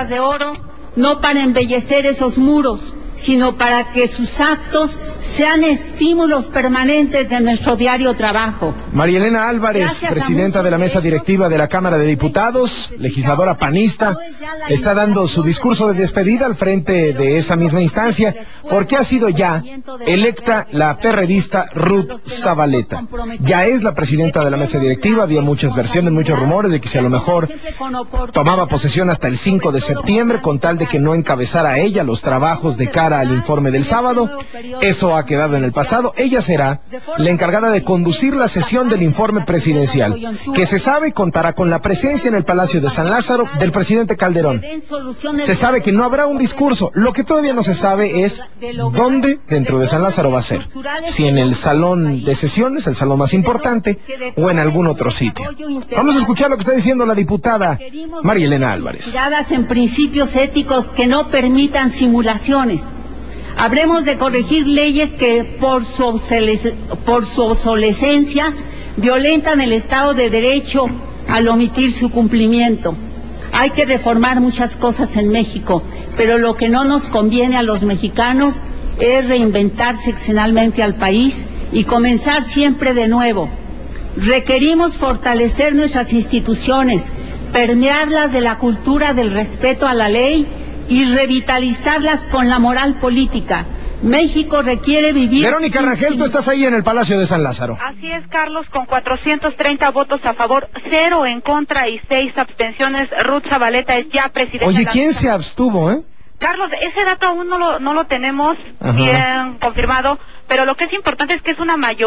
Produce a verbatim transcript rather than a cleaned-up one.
monedas de oro, no para embellecer esos muros, sino para que sus actos sean estímulos permanentes de nuestro diario trabajo. María Elena Álvarez, Gracias presidenta de la mesa directiva de la Cámara de Diputados, legisladora panista, está dando su discurso de despedida al frente de esa misma instancia, porque ha sido ya electa la perredista Ruth Zavaleta. Ya es la presidenta de la mesa directiva. Había muchas versiones, muchos rumores de que si a lo mejor tomaba posesión hasta el cinco de septiembre, con tal de que no encabezara ella los trabajos de cara al informe del sábado. Eso ha quedado en el pasado. Ella será la encargada de conducir la sesión del informe presidencial, que se sabe contará con la presencia en el Palacio de San Lázaro del presidente Calderón. Se sabe que no habrá un discurso. Lo que todavía no se sabe es dónde dentro de San Lázaro va a ser. Si en el salón de sesiones, el salón más importante, o en algún otro sitio. Vamos a escuchar lo que está diciendo la diputada María Elena Álvarez. En principios éticos que no permitan simulaciones. Habremos de corregir leyes que por su, obsolesc- por su obsolescencia violentan el Estado de Derecho al omitir su cumplimiento. Hay que reformar muchas cosas en México, pero lo que no nos conviene a los mexicanos es reinventar sexenalmente al país y comenzar siempre de nuevo. Requerimos fortalecer nuestras instituciones, permearlas de la cultura del respeto a la ley y revitalizarlas con la moral política. México requiere vivir... Verónica sin, Rangel, sin... tú estás ahí en el Palacio de San Lázaro. Así es, Carlos, con cuatrocientos treinta votos a favor, cero en contra y seis abstenciones. Ruth Zavaleta es ya presidenta. Oye, ¿quién se abstuvo, eh? Carlos, ese dato aún no lo, no lo tenemos Ajá. bien confirmado, pero lo que es importante es que es una mayoría.